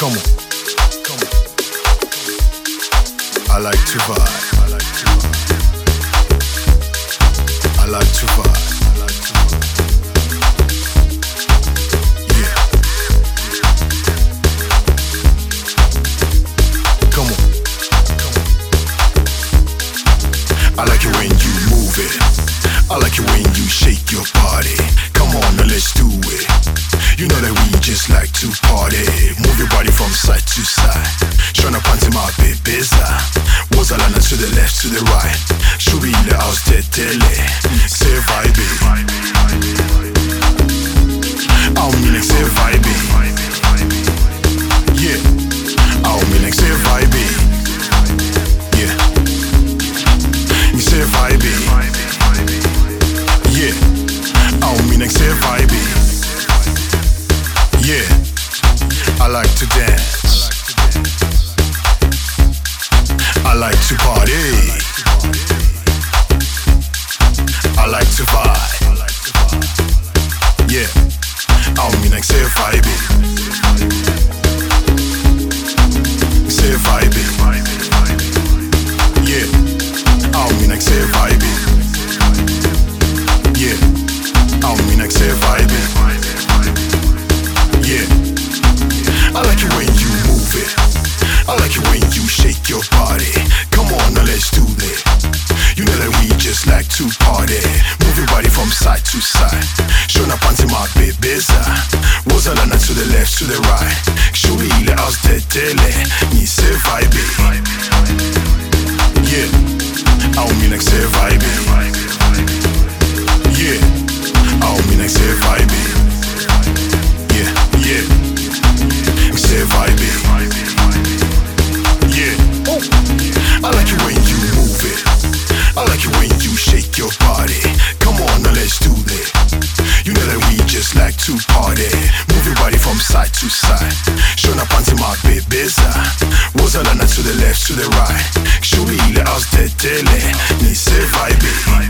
Come on, come on. I like to vibe. I like to vibe. Yeah. Come on. I like it when you move it. I like it when you shake your body. Come on, now let's do it. You know that we just like to party. Move your body from side to side. Shona panty my bebeza. Wozalana to the left, to the right. Shubile austetele. Say vibe. I'll mean like say vibe. Yeah. I'll mean like say vibe. Yeah. You say vibe. Yeah. I'll mean like say vibe. Yeah, I like to dance. I like to party. I like to vibe. Yeah, I mean like say vibe. Say vibe. Yeah, I mean like say vibe. Yeah, I mean like say vibe. Yeah, I like it when you move it. I like it when you shake your body. Come on, now let's do this. You know that we just like to party. Move your body from side to side. Shona panty my bebeza. Wozalana to the left, to the right. Shubile austetele. Ni say vibe. Yeah, I don't mean like say vibe. Yeah, I don't mean like say vibe. Yeah, say vibe. Yeah, I like it when you move it. I like it when you shake your body. Come on, now let's do this. You know that we just like to party. Move your body from side to side. Shona panty my bebeza. Wozalana to the left, to the right. Shubile austetele. Ni say vibe.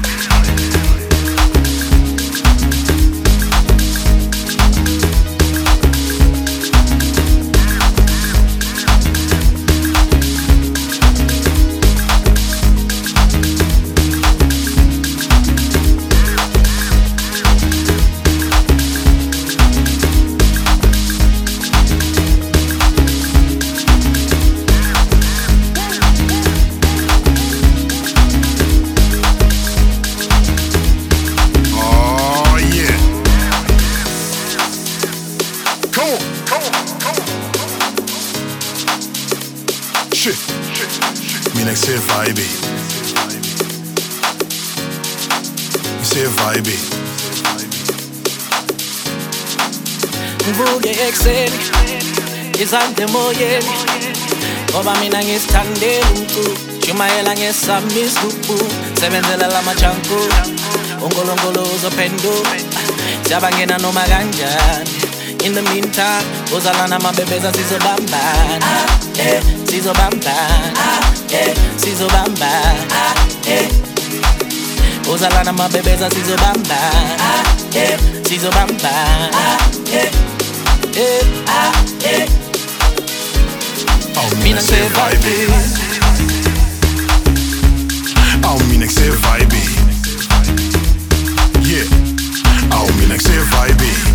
Shit. Me like say vibe. You say vibe. Mvuke ekuseni izande moyeni ngoba mina ngisithandela umculo shumayela ngesami isigubu sebenzela lamachanku ongolongolo uzophenduka siyabangena noma kanjani. In the meantime uzalana mabebeza sizobambana sizobambana sizobambana uzalana mabebeza sizobambana sizobambana Mina say vibe. I mean like say vibe. Yeah, I mean like say vibe.